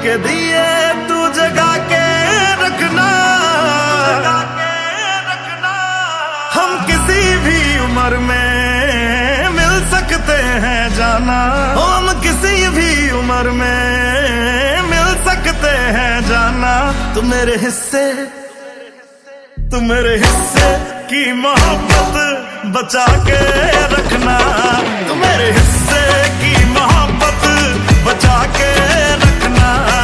के दिए तू जगा के रखना। हम किसी भी उम्र में मिल सकते हैं जाना, हम किसी भी उम्र में मिल सकते हैं जाना। तू मेरे हिस्से की मोहब्बत बचा के रखना। तू मेरे हिस्से की मोहब्बत बचा के